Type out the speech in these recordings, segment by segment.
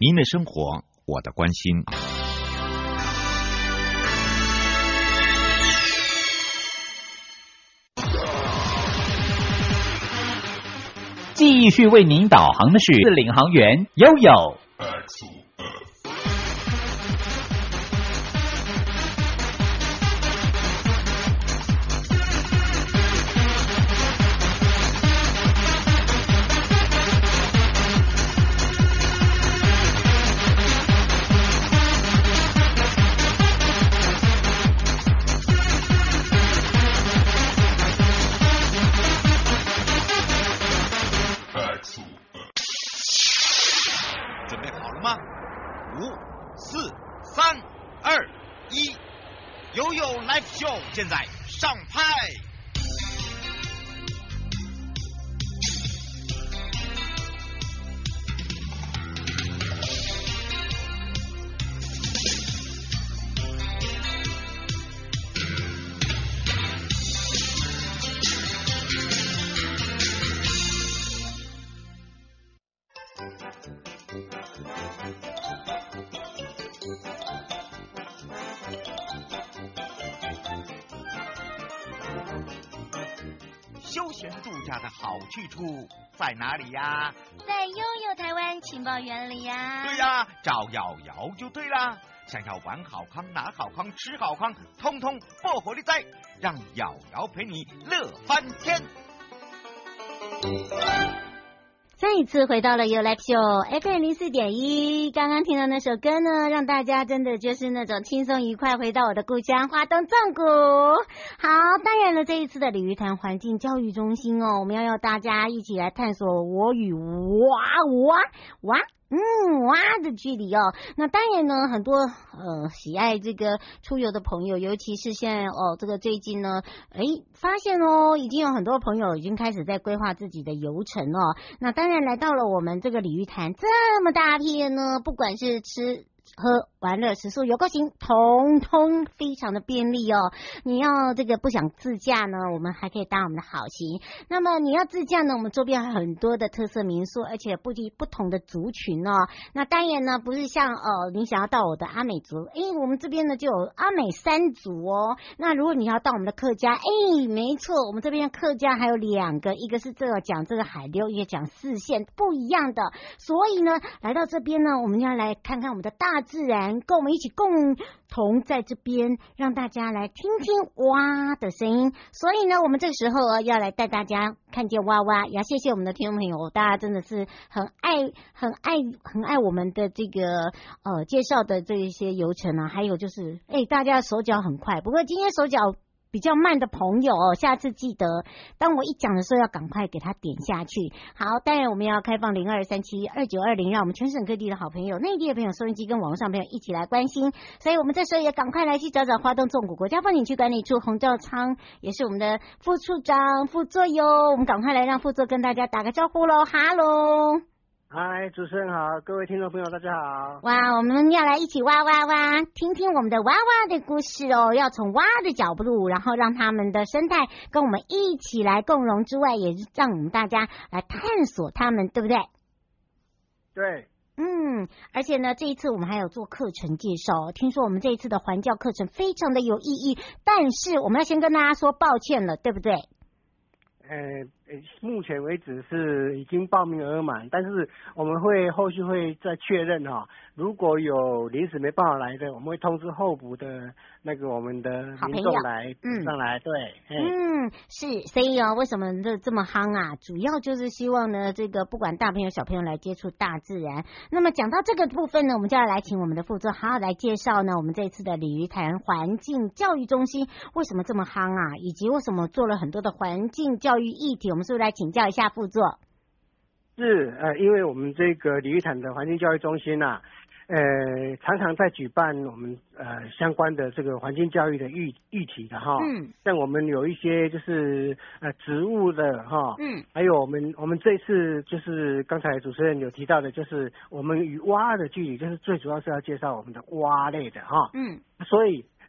您的生活，我的关心。 继续为您导航的是领航员悠悠。 现在上拍。休闲度假的好去处在哪里呀？ 在悠悠台湾情报园里呀。 对呀，找瑶瑶就对啦。想要玩好康、拿好康、吃好康，通通不火力在，让瑶瑶陪你乐翻天。 再一次回到了 You Live Show FM 04.1，刚刚听到那首歌呢，让大家真的就是那种轻松愉快，回到我的故乡花东纵谷。好，当然了，这一次的鲤鱼潭环境教育中心哦，我们要大家一起来探索我与蛙的距离哦。那当然呢，很多喜爱这个出游的朋友，尤其是现在这个最近呢，发现已经有很多朋友已经开始在规划自己的游程哦。那当然来到了我们这个鲤鱼潭这么大片呢，不管是吃喝玩乐食宿游购行，统统非常的便利哦。你要这个不想自驾呢，我们还可以搭我们的好行。那么你要自驾呢，我们周边还有很多的特色民宿，而且不同的族群哦。那当然呢，不是像你想要到我的阿美族，我们这边呢就有阿美三族哦。那如果你要到我们的客家，没错，我们这边客家还有两个，一个是讲这个海溜，一个讲四线，不一样的。所以呢，来到这边呢，我们要来看看我们的大自然，跟我们一起共同在这边，让大家来听听蛙的声音。所以呢，我们这个时候要来带大家看见蛙蛙，也要谢谢我们的听众朋友，大家真的是很爱我们的这个介绍的这一些游程啊，还有就是大家手脚很快，不过今天手脚比较慢的朋友下次记得当我一讲的时候要赶快给他点下去。好，当然我们要开放02372920，让我们全省各地的好朋友、内地的朋友、收音机跟网络上朋友一起来关心。所以我们这时候也赶快来去找找花东纵谷国家风景区管理处洪兆昌，也是我们的副处长副座哟。我们赶快来让副座跟大家打个招呼喽，哈喽。 嗨，主持人好，各位听众朋友大家好。 哇，我们要来一起挖挖挖，听听我们的蛙蛙的故事哦。要从蛙的角度，然后让他们的生态跟我们一起来共融之外，也让我们大家来探索他们，对不对？ 对。 而且呢，这一次我们还有做课程介绍，听说我们这一次的环教课程非常的有意义，但是我们要先跟大家说抱歉了，对不对？ 目前为止是已经报名额满，但是我们后续会再确认哈。如果有临时没办法来的，我们会通知候补的那个我们的民众来上来。对， 是，所以为什么这么夯啊？主要就是希望呢，这个不管大朋友小朋友来接触大自然。那么讲到这个部分呢，我们就要来请我们的副座好好来介绍呢，我们这次的鲤鱼潭环境教育中心为什么这么夯啊，以及为什么做了很多的环境教育议题，我们是不是来请教一下副座？ 是，因为我们这个鲤鱼潭的环境教育中心常常在举办我们相关的这个环境教育的议题的哈，像我们有一些就是植物的哈，还有我们这次就是刚才主持人有提到的，就是我们与蛙的距离，就是最主要是要介绍我们的蛙类的哈，所以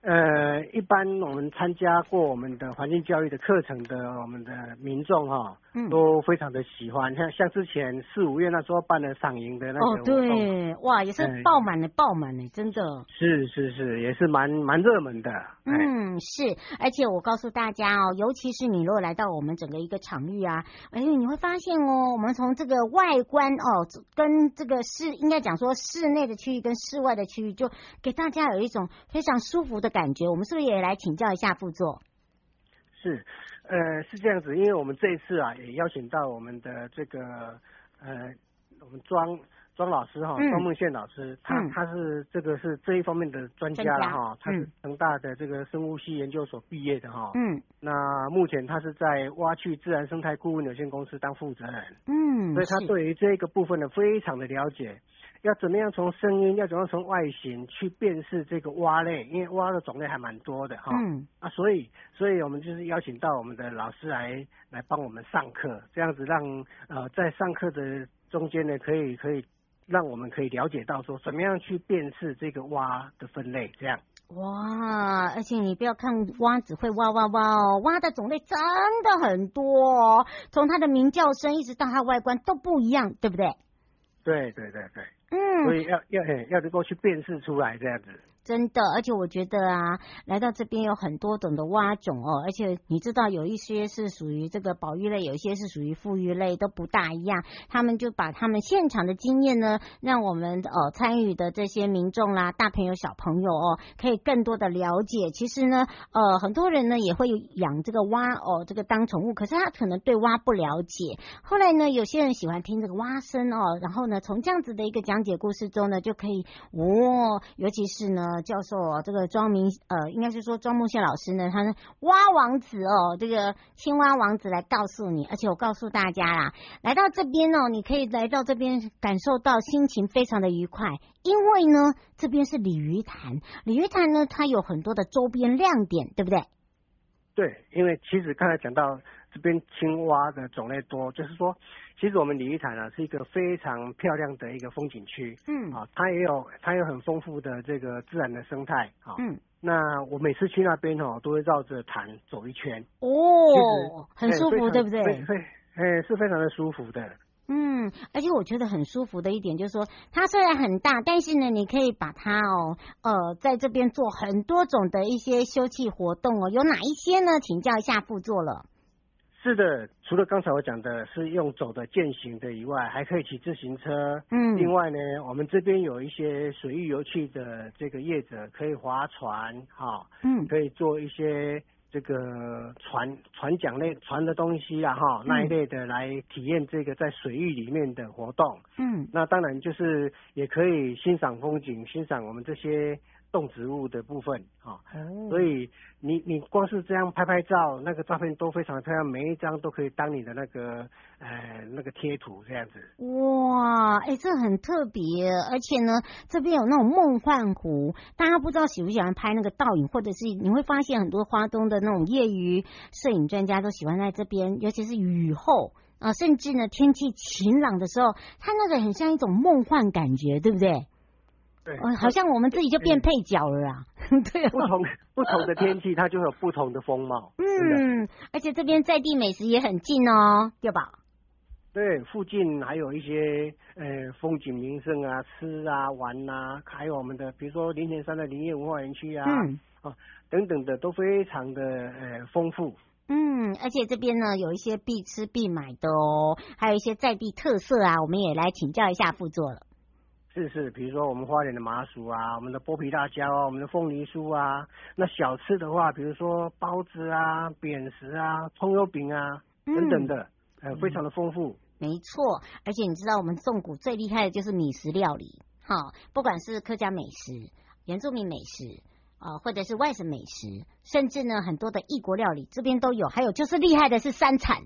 一般我们参加过我们的环境教育的课程的我们的民众都非常的喜欢。像之前4、5月那时候办的赏萤的那个对，哇，也是爆满了，真的。 是，也是蛮热门的。 是，而且我告诉大家尤其是你如果来到我们整个一个场域啊，你会发现我们从这个外观跟这个应该讲说室内的区域跟室外的区域，就给大家有一种非常舒服的感觉。我们是不是也来请教一下副座？ 是这样子，因为我们这一次也邀请到我们的这个我们庄老师庄梦宪老师，他是这一方面的专家了他是成大的这个生物系研究所毕业的那目前他是在蛙趣自然生态顾问有限公司当负责人，所以他对于这个部分呢非常的了解。要怎么样从声音，要怎么样从外形去辨识这个蛙类，因为蛙的种类还蛮多的所以我们就是邀请到我们的老师来帮我们上课，这样子让在上课的中间呢，可以让我们可以了解到说怎么样去辨识这个蛙的分类，这样。 哇，而且你不要看蛙只会蛙蛙的种类真的很多从它的鸣叫声一直到它外观都不一样，对不对？ 对，所以要能够去辨识出来这样子。 真的，而且我觉得来到这边有很多种的蛙种而且你知道有一些是属于这个保育类，有一些是属于复育类，都不大一样。他们就把他们现场的经验呢，让我们参与的这些民众啦、大朋友、小朋友可以更多的了解。其实呢，很多人呢也会养这个蛙这个当宠物，可是他可能对蛙不了解。后来呢，有些人喜欢听这个蛙声然后呢，从这样子的一个讲解故事中呢，就可以尤其是呢。教授这个应该是说庄梦宪老师呢，他是蛙王子这个青蛙王子来告诉你，而且我告诉大家啦，来到这边你可以来到这边感受到心情非常的愉快，因为呢这边是鲤鱼潭呢，它有很多的周边亮点，对不对？ 对，因为其实刚才讲到这边青蛙的种类多，就是说其实我们鲤鱼潭是一个非常漂亮的一个风景区，它有很丰富的这个自然的生态那我每次去那边都会绕着潭走一圈很舒服，对不对？ 是非常的舒服的。 而且我觉得很舒服的一点就是说，它虽然很大，但是呢，你可以把它在这边做很多种的一些休憩活动有哪一些呢？请教一下副座了。 是的，除了刚才我讲的是用走的健行的以外，还可以骑自行车。另外呢，我们这边有一些水域游趣的这个业者，可以划船可以做一些这个船桨类船的东西那一类的来体验这个在水域里面的活动。那当然就是也可以欣赏风景，欣赏我们这些动植物的部分所以你光是这样拍照，那个照片都非常漂亮，每一张都可以当你的那个贴图这样子。哇， 这很特别，而且呢，这边有那种梦幻湖，大家不知道喜不喜欢拍那个倒影，或者是你会发现很多花东的那种业余摄影专家都喜欢在这边，尤其是雨后甚至呢天气晴朗的时候，它那个很像一种梦幻感觉，对不对？ 对， 好像我们自己就变配角了对， 不同的天气它就有不同的风貌。 而且这边在地美食也很近对吧？ 对，附近还有一些风景名胜吃玩还有我们的比如说林田山的林业文化园区等等的都非常的丰富。 而且这边呢有一些必吃必买的还有一些在地特色我们也来请教一下副座了。 是，比如说我们花莲的麻薯我们的剥皮辣椒我们的凤梨酥那小吃的话，比如说包子扁食葱油饼等等的，非常的丰富。 没错，而且你知道我们纵谷最厉害的就是米食料理，不管是客家美食、原住民美食或者是外省美食，甚至呢很多的异国料理这边都有，还有就是厉害的是山产。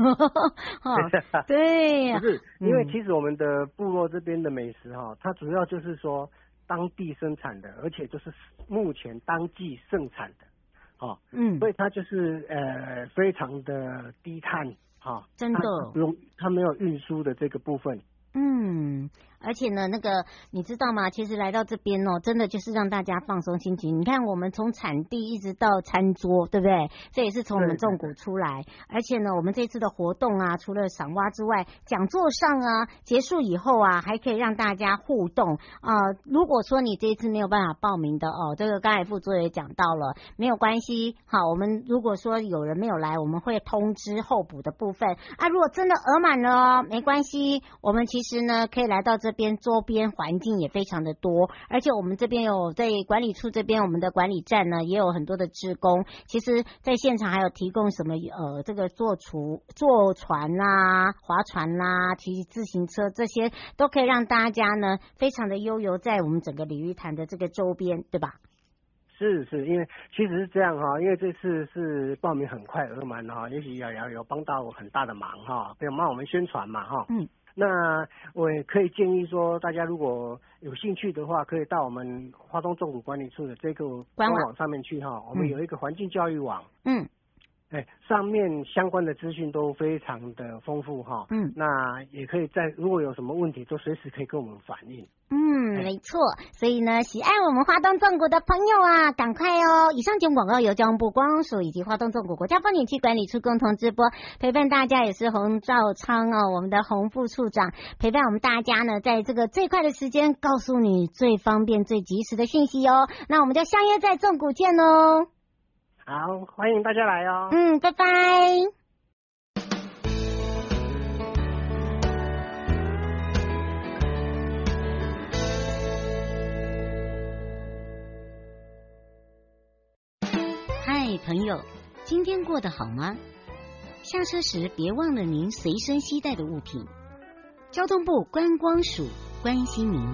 对， 不是，因为其实我们的部落这边的美食它主要就是说当地生产的，而且就是目前当季盛产的所以它就是非常的低碳真的它没有运输的这个部分。 而且呢，那个你知道吗？其实来到这边哦，真的就是让大家放松心情。你看，我们从产地一直到餐桌，对不对？这也是从我们纵谷出来。而且呢，我们这次的活动啊，除了赏蛙之外，讲座上啊，结束以后啊，还可以让大家互动如果说你这一次没有办法报名的哦，这个刚才副座也讲到了，没有关系。好，我们如果说有人没有来，我们会通知候补的部分啊。如果真的额满了，没关系，我们其实呢可以来到这边，周边环境也非常的多，而且我们这边有在管理处这边，我们的管理站呢也有很多的志工，其实在现场还有提供什么这个坐船啦、划船啦、骑自行车，这些都可以让大家呢非常的悠游在我们整个鲤鱼潭的这个周边，对吧？ 是，因为其实是这样哈，因为这次是报名很快额满哈，也许有帮到很大的忙哈，不要帮我们宣传嘛哈。那我也可以建议说，大家如果有兴趣的话，可以到我们花东纵谷管理处的这个官网上面去哈，我们有一个环境教育网。上面相关的资讯都非常的丰富哈。那也可以如果有什么问题，都随时可以跟我们反映。 没错，所以呢，喜爱我们花东纵谷的朋友啊，赶快哦！以上节目广告由交通部观光署以及花东纵谷国家风景区管理处共同直播，陪伴大家也是洪兆昌我们的洪副处长陪伴我们大家呢，在这个最快的时间告诉你最方便、最及时的讯息哦。那我们就相约在纵谷见哦。 好，欢迎大家来哦。 拜拜。嗨，朋友，今天过得好吗？下车时别忘了您随身携带的物品。交通部观光署关心您。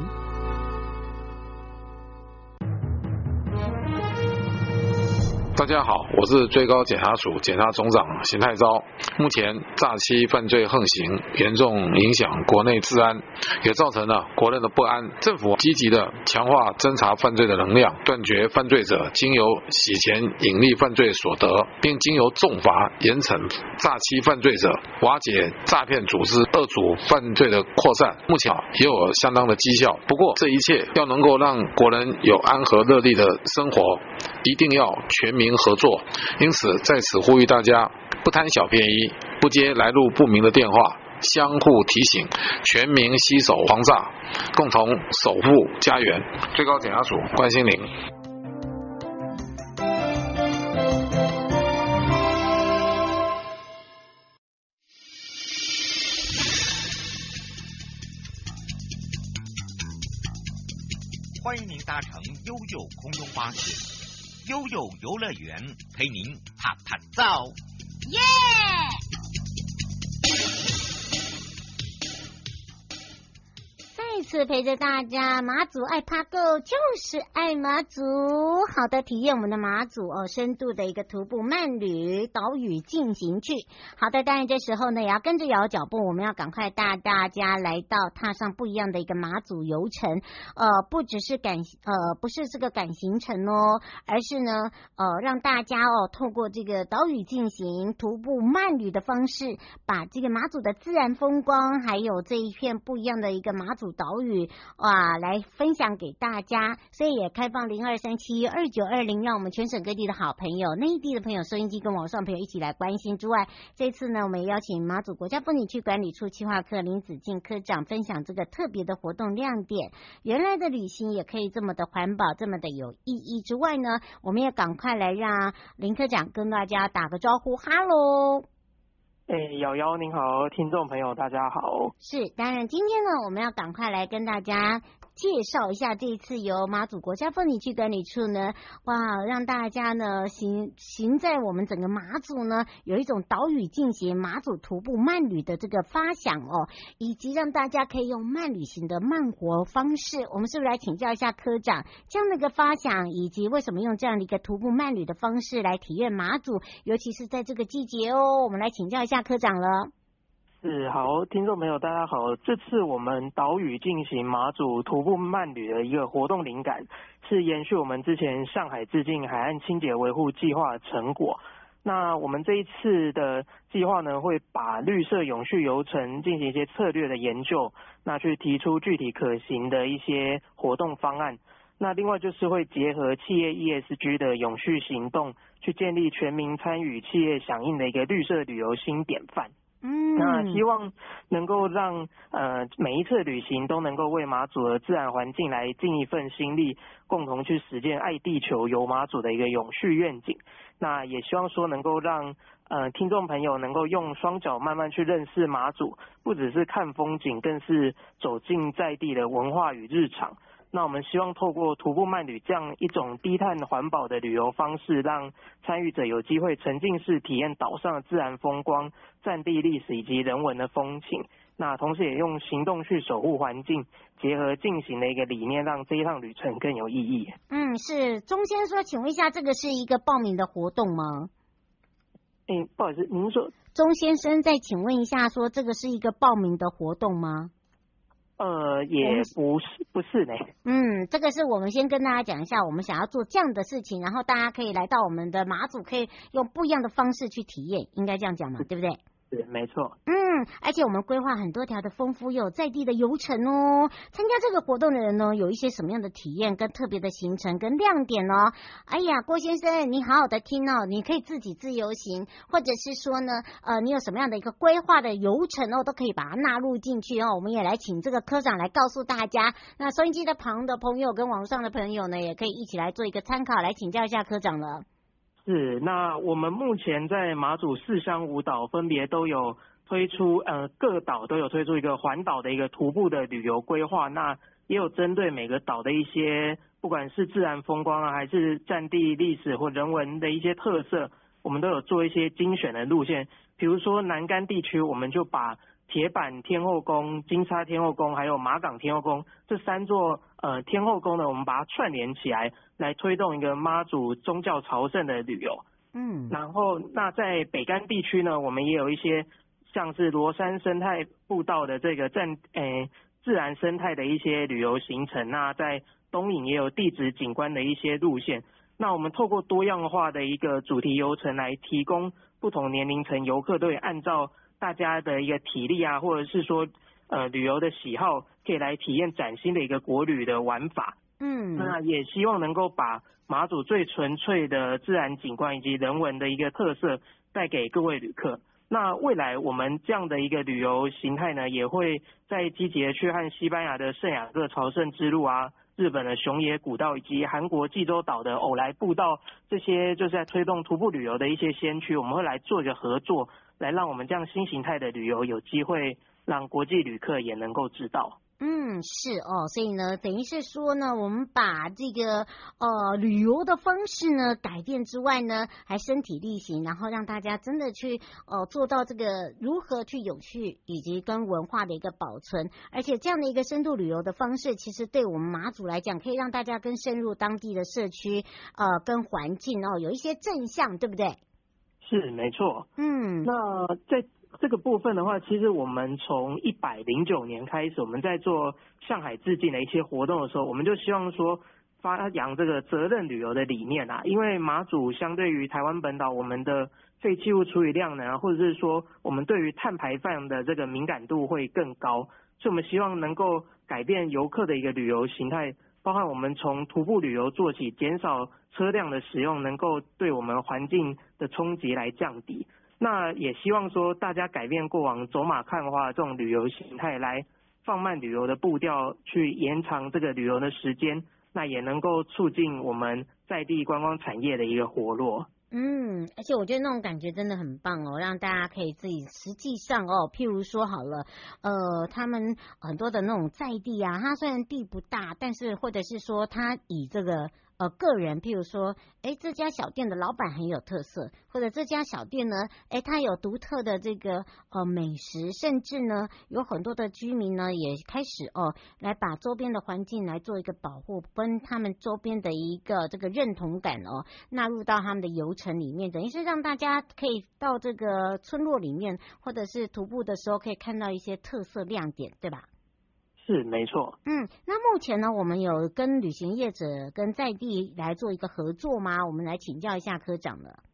大家好，我是最高检察署检察总长邢泰钊。目前诈欺犯罪横行，严重影响国内治安，也造成了国人的不安。政府积极的强化侦查犯罪的能量，断绝犯罪者经由洗钱隐匿犯罪所得，并经由重罚严惩诈欺犯罪者，瓦解诈骗组织恶组犯罪的扩散。目前也有相当的绩效。不过这一切要能够让国人有安和乐利的生活，一定要全民合作。因此在此呼吁大家，不贪小便宜，不接来路不明的电话，相互提醒，全民携手防诈，共同守护家园。最高检察署关心您。 欢迎您搭乘悠悠空中巴士，悠悠游乐园陪您啪啪照。 耶！再次陪着大家，马祖爱趴够就是爱马祖。好的，体验我们的马祖深度的一个徒步慢旅岛屿进行去。好的，当然这时候呢也要跟着摇脚步，我们要赶快带大家来到踏上不一样的一个马祖游程。不只是不是这个赶行程哦，而是呢让大家透过这个岛屿进行徒步慢旅的方式，把这个马祖的自然风光，还有这一片不一样的一个马祖岛屿来分享给大家。所以也开放02372920，让我们全省各地的好朋友、内地的朋友、收音机跟网上朋友一起来关心之外，这次呢我们也邀请马祖国家风景区管理处企划科林子敬科长分享这个特别的活动亮点。原来的旅行也可以这么的环保，这么的有意义之外呢，我们也赶快来让林科长跟大家打个招呼。哈喽， 瑶瑶您好，听众朋友大家好。 是，当然今天呢我们要赶快来跟大家介绍一下这一次由马祖国家风景区管理处呢，让大家呢行在我们整个马祖呢有一种岛屿进行马祖徒步慢旅的这个发想以及让大家可以用慢旅行的慢活方式。我们是不是来请教一下科长这样的一个发想，以及为什么用这样的一个徒步慢旅的方式来体验马祖，尤其是在这个季节我们来请教一下科长了。 是，好，听众朋友大家好，这次我们岛屿进行马祖徒步慢旅的一个活动灵感，是延续我们之前上海致敬海岸清洁维护计划的成果。 那我们这一次的计划呢，会把绿色永续游程进行一些策略的研究，那去提出具体可行的一些活动方案。那另外就是会结合企业 ESG 的永续行动，去建立全民参与、企业响应的一个绿色旅游新典范。那希望能够让每一次旅行都能够为马祖的自然环境来尽一份心力，共同去实践爱地球游马祖的一个永续愿景。那也希望说能够让听众朋友能够用双脚慢慢去认识马祖，不只是看风景，更是走进在地的文化与日常。那我们希望透过徒步慢旅这样一种低碳环保的旅游方式，让参与者有机会沉浸式体验岛上的自然风光、战地历史以及人文的风情。那同时也用行动去守护环境，结合进行的一个理念，让这一趟旅程更有意义。 是钟先生说，请问一下，这个是一个报名的活动吗？ 不好意思，您说钟先生再请问一下，说这个是一个报名的活动吗？ 也不是呢。 这个是我们先跟大家讲一下，我们想要做这样的事情，然后大家可以来到我们的马祖，可以用不一样的方式去体验，应该这样讲嘛，对不对？ 对，没错。 而且我们规划很多条的丰富又有在地的游程哦。参加这个活动的人呢，有一些什么样的体验跟特别的行程跟亮点哦？哎呀，郭先生，你好好的听哦，你可以自己自由行，或者是说呢，你有什么样的一个规划的游程哦，都可以把它纳入进去哦。我们也来请这个科长来告诉大家，那收音机的旁的朋友跟网上的朋友呢，也可以一起来做一个参考，来请教一下科长了。 是，那我们目前在马祖4乡5岛分别都有推出，各岛都有推出一个环岛的一个徒步的旅游规划，那也有针对每个岛的一些，不管是自然风光啊，还是战地历史或人文的一些特色，我们都有做一些精选的路线。比如说南竿地区，我们就把铁板天后宫、金沙天后宫还有马港天后宫这3座天后宫呢，我们把它串联起来，来推动一个妈祖宗教朝圣的旅游。然后那在北竿地区呢，我们也有一些像是罗山生态步道的这个自然生态的一些旅游行程。那在东引也有地质景观的一些路线。那我们透过多样化的一个主题游程来提供不同年龄层游客都会按照大家的一个体力啊，或者是说旅游的喜好，可以来体验崭新的一个国旅的玩法。那也希望能够把马祖最纯粹的自然景观以及人文的一个特色带给各位旅客。那未来我们这样的一个旅游形态呢，也会再积极的去和西班牙的圣雅各朝圣之路啊、日本的熊野古道以及韩国济州岛的偶来步道，这些就是在推动徒步旅游的一些先驱，我们会来做一个合作，来让我们这样新形态的旅游有机会让国际旅客也能够知道。 是哦，所以呢，等于是说呢，我们把这个旅游的方式呢改变之外呢，还身体力行，然后让大家真的去做到这个如何去有趣以及跟文化的一个保存，而且这样的一个深度旅游的方式，其实对我们马祖来讲，可以让大家更深入当地的社区跟环境有一些正向，对不对？ 是，没错。那在这个部分的话，其实我们从109年开始，我们在做向海致敬的一些活动的时候，我们就希望说发扬这个责任旅游的理念啊。因为马祖相对于台湾本岛，我们的废弃物处理量呢，或者是说我们对于碳排放的这个敏感度会更高，所以我们希望能够改变游客的一个旅游形态，包含我们从徒步旅游做起，减少车辆的使用，能够对我们环境的冲击来降低。那也希望说大家改变过往走马看花这种旅游形态，来放慢旅游的步调，去延长这个旅游的时间，那也能够促进我们在地观光产业的一个活络。 而且我觉得那种感觉真的很棒哦，让大家可以自己实际上譬如说好了，他们很多的那种在地啊，它虽然地不大，但是或者是说他以这个个人，譬如说这家小店的老板很有特色，或者这家小店呢它有独特的这个美食，甚至呢有很多的居民呢也开始来把周边的环境来做一个保护，跟他们周边的一个这个认同感纳入到他们的游程里面，等于是让大家可以到这个村落里面，或者是徒步的时候可以看到一些特色亮点，对吧？ 是，没错。 那目前呢，我们有跟旅行业者跟在地来做一个合作吗？我们来请教一下科长了。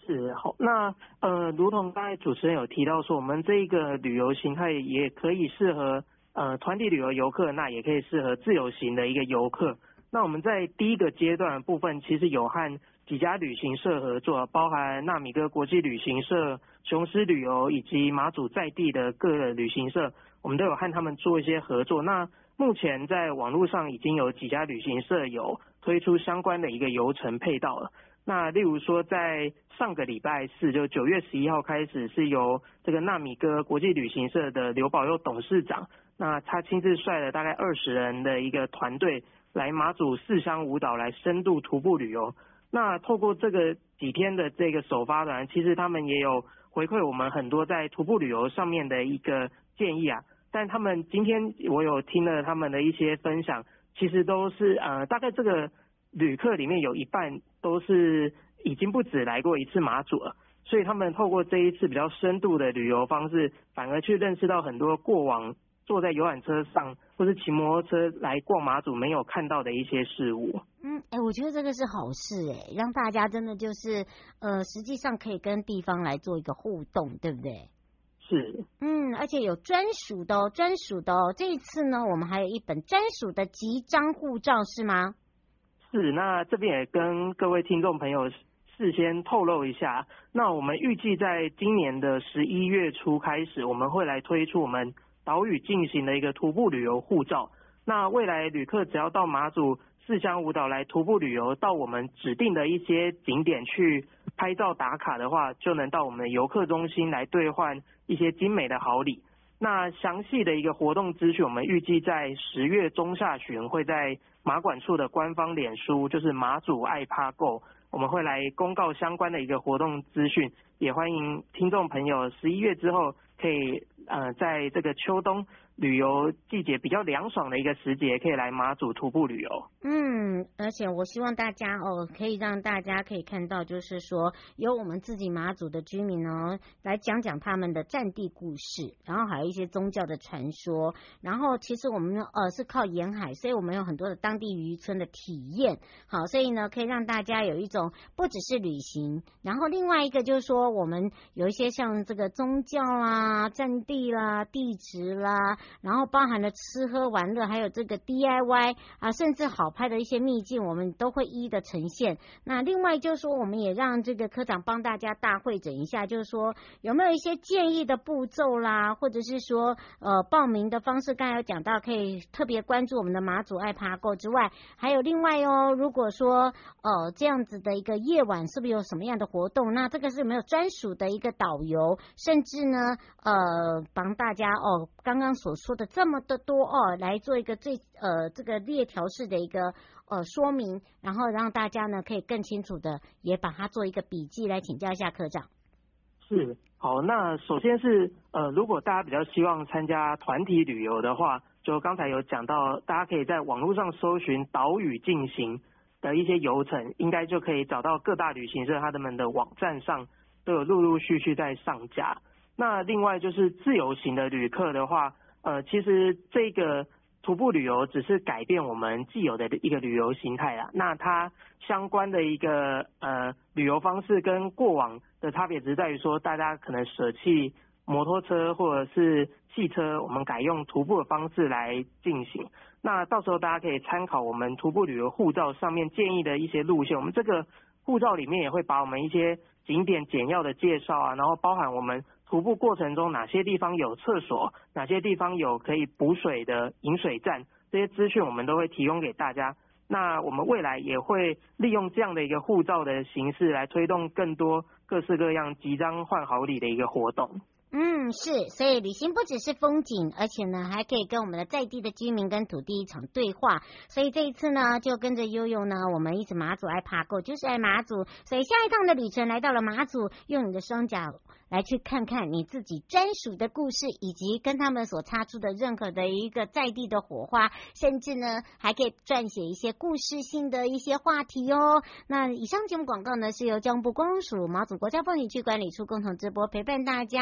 是好，那如同刚才主持人有提到说，我们这个旅游形态也可以适合团体旅游游客，那也可以适合自由行的一个游客。那我们在第一个阶段的部分，其实有和几家旅行社合作，包含纳米哥国际旅行社、雄狮旅游以及马祖在地的各个旅行社，我们都有和他们做一些合作。那目前在网络上已经有几家旅行社有推出相关的一个游程配套了。那例如说，在上个礼拜四，就9月11号开始，是由这个纳米哥国际旅行社的刘保佑董事长，那他亲自率了大概20人的一个团队来马祖4乡5岛来深度徒步旅游。那透过这个几天的这个首发团，其实他们也有回馈我们很多在徒步旅游上面的一个建议啊。但他们今天我有听了他们的一些分享，其实都是大概这个旅客里面有一半都是已经不止来过一次马祖了，所以他们透过这一次比较深度的旅游方式，反而去认识到很多过往坐在游览车上或是骑摩托车来逛马祖没有看到的一些事物。 我觉得这个是好事让大家真的就是实际上可以跟地方来做一个互动，对不对？ 是， 而且有专属的哦。这一次呢，我们还有一本专属的集章护照，是吗？ 是，那这边也跟各位听众朋友事先透露一下，那我们预计在今年的11月初开始，我们会来推出我们岛屿进行的一个徒步旅游护照。那未来旅客只要到马祖4乡5岛来徒步旅游，到我们指定的一些景点去拍照打卡的话，就能到我们的游客中心来兑换一些精美的好礼。那详细的一个活动资讯，我们预计在10月中下旬会在马管处的官方脸书，就是马祖爱趴购，我们会来公告相关的一个活动资讯，也欢迎听众朋友11月之后可以在这个秋冬旅游季节比较凉爽的一个时节，可以来马祖徒步旅游。 而且我希望大家可以让大家可以看到，就是说由我们自己马祖的居民来讲讲他们的战地故事，然后还有一些宗教的传说。然后其实我们是靠沿海，所以我们有很多的当地渔村的体验。好，所以呢可以让大家有一种不只是旅行，然后另外一个就是说我们有一些像这个宗教啦、战地啦、地质啦，然后包含了吃喝玩乐，还有这个 DIY 甚至好拍的一些秘境，我们都会一一的呈现。那另外就是说，我们也让这个科长帮大家大会诊一下，就是说有没有一些建议的步骤啦，或者是说报名的方式，刚才有讲到可以特别关注我们的马祖爱爬购之外，还有另外如果说这样子的一个夜晚是不是有什么样的活动，那这个是有没有专属的一个导游，甚至呢帮大家刚刚所说的这么的多来做一个这个列条式的一个说明，然后让大家呢可以更清楚的也把它做一个笔记，来请教一下科长。 是，好，那首先是如果大家比较希望参加团体旅游的话，就刚才有讲到，大家可以在网络上搜寻岛屿进行的一些游程，应该就可以找到各大旅行社他们的网站上都有陆陆续续在上架。那另外就是自由行的旅客的话，其实这个徒步旅游只是改变我们既有的一个旅游形态啦，那它相关的一个旅游方式跟过往的差别只是在于说，大家可能舍弃摩托车或者是汽车，我们改用徒步的方式来进行。那到时候大家可以参考我们徒步旅游护照上面建议的一些路线，我们这个护照里面也会把我们一些景点简要的介绍然后包含我们徒步过程中哪些地方有厕所，哪些地方有可以补水的饮水站，这些资讯我们都会提供给大家。那我们未来也会利用这样的一个护照的形式来推动更多各式各样集章换好礼的一个活动。 是，所以旅行不只是风景，而且呢还可以跟我们的在地的居民跟土地一场对话。所以这一次呢就跟着悠悠呢，我们一直马祖爱爬购，就是爱马祖。所以下一趟的旅程来到了马祖，用你的双脚来去看看你自己专属的故事，以及跟他们所擦出的任何的一个在地的火花，甚至呢还可以撰写一些故事性的一些话题哦。那以上节目广告呢是由交通部观光署马祖国家风景区管理处共同直播陪伴大家。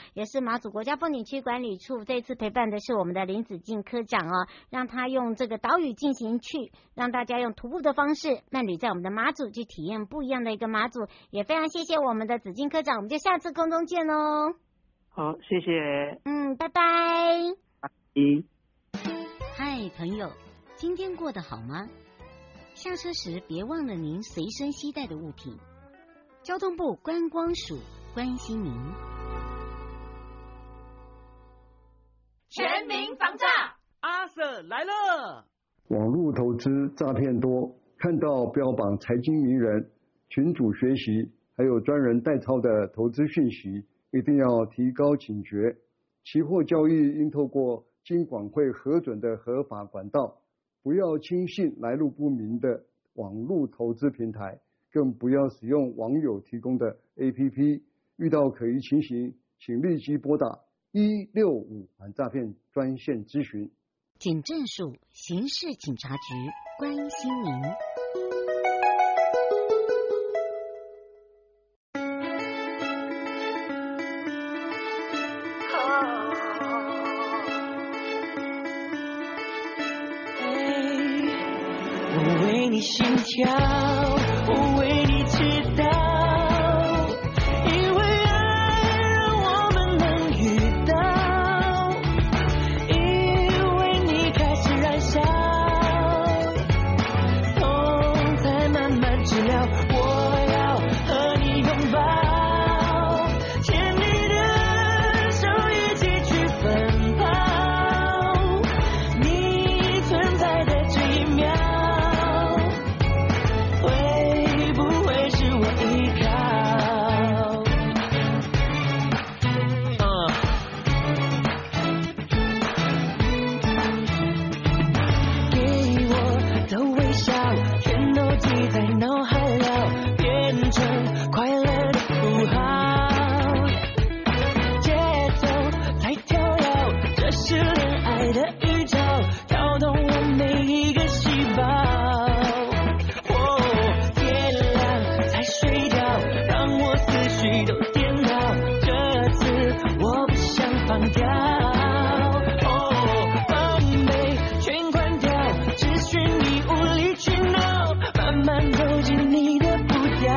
也是马祖国家风景区管理处这次陪伴的是我们的林子敬科长哦，让他用这个岛屿进行去，让大家用徒步的方式慢旅在我们的马祖去体验不一样的一个马祖，也非常谢谢我们的子敬科长，我们就下次空中见哦。 好，谢谢。 拜拜。嗨，朋友，今天过得好吗？下车时别忘了您随身携带的物品。交通部观光署关心您。 全民防诈，阿 Sir 来了。 网络投资诈骗多，看到标榜财经名人、群组学习，还有专人代操的投资讯息，一定要提高警觉。期货交易应透过金管会核准的合法管道，不要轻信来路不明的网络投资平台，更不要使用网友提供的 APP。 遇到可疑情形，请立即拨打165反诈骗专线咨询。 警政署刑事警察局关心您。 我为你心跳，我为你知道，因为爱让我们能遇到，因为你开始燃烧，痛在慢慢治疗，我要和你拥抱，牵你的手一起去奔跑，你存在的这一秒，在脑海了，变成快乐的符号，节奏在跳跃，这是恋爱的预兆，跳动我每一个细胞。天亮才睡觉，让我思绪都颠倒，这次我不想放掉。防备全关掉，只许你无理取闹，慢慢走进你的步调，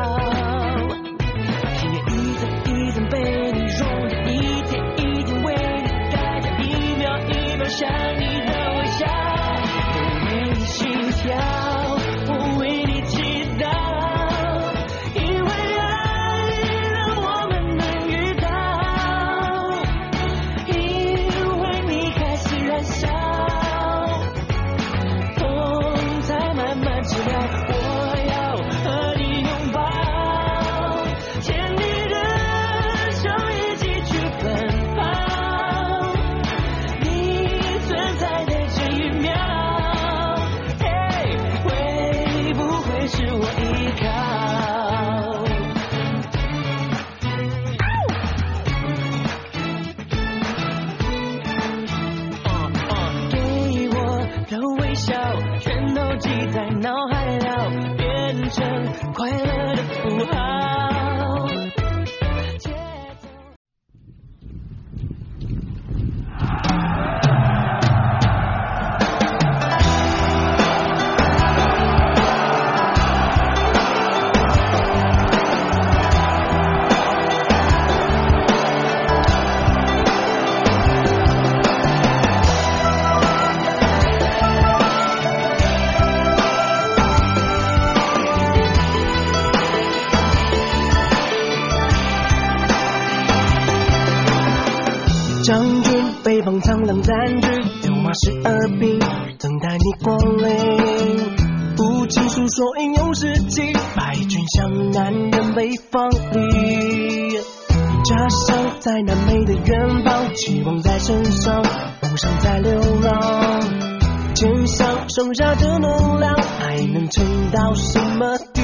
心也一层一层被你融化，一天一天为你改造，一秒一秒想你的微笑，我为你心跳，我为你祈祷，因为爱让我们能遇到，因为你开始燃烧，痛在慢慢治疗，我要和你拥抱，牵你的手一起去奔跑，你存在的这一秒，会不会是我依靠？给我的微笑，全都记在脑海了，变成快乐的符号。将军北方苍狼占据，六马12兵等待你光临。父亲诉说英勇事迹，败军向南人北方里。家乡在南美的远方，期望在身上，梦想在流浪。肩上剩下的能量，还能撑到什么地